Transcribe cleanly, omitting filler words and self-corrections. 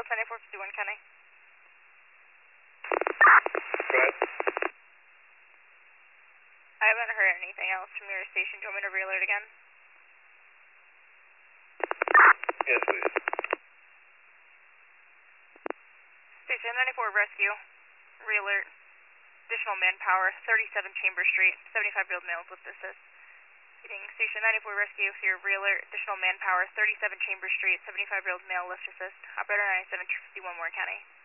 Delta 9451 County. Good. I haven't heard anything else from your station. Do you want me to re-alert again? Yes, please. Station 94 Rescue. Re-alert. Additional manpower, 37 Chambers Street, 75-year-old males with assist. Station 94 Rescue, here, re-alert, additional manpower, 37 Chambers Street, 75-year-old male lift assist. Operator 9751 Warren County.